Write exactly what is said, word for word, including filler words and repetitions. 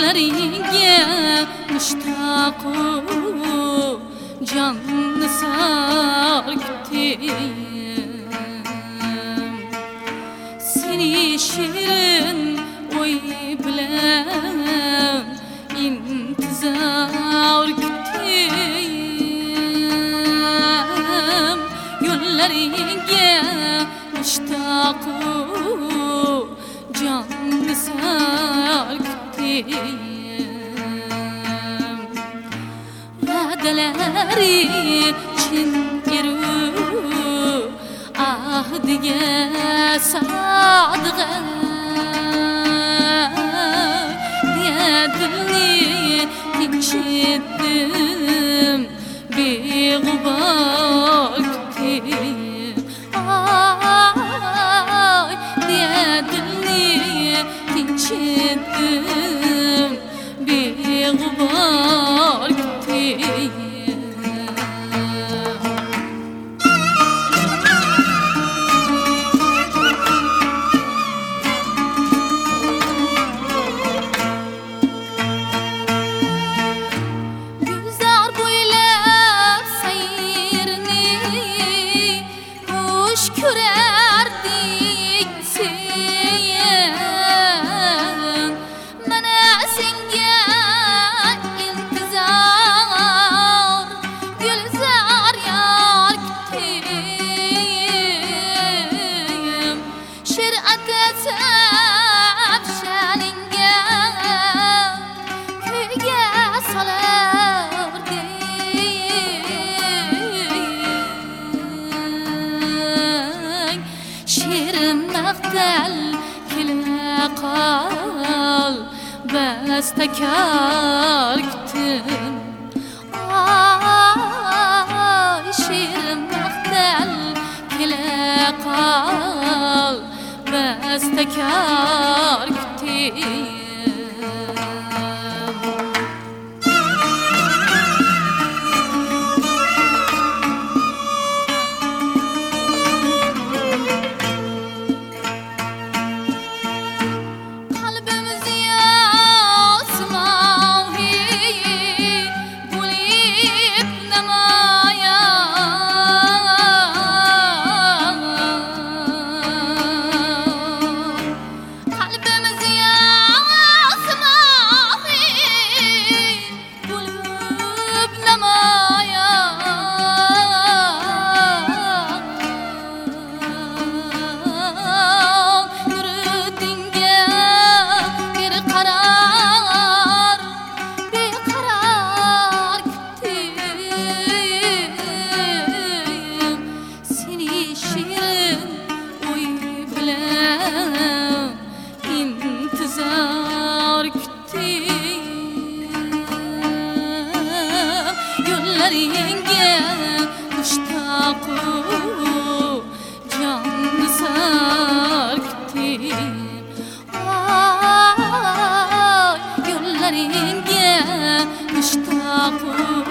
Gönleriga mushtaqu canni sarkitdim. Seni shirin o'y bilan intizor kutdim. Gönleriga mushtaqu canni sarkitdim. Va'dalari chin eru ahdiga sodiq dilni tinchitdim, beg'ubor kutdim. Ay dilni tinchitdim, beg'ubor kutdim. Kurardik sen, mana senga intizor, gulzor yor kutdim. She'r atasab shaninga kuyga solardim. She'rim maqtal kela qol, bastakor kutdim. Ay she'rim maqtal kela qol, bastakor kutdim. Gönleriga mushtaqu canni sarkitdim. Ay gönleriga mushtaqu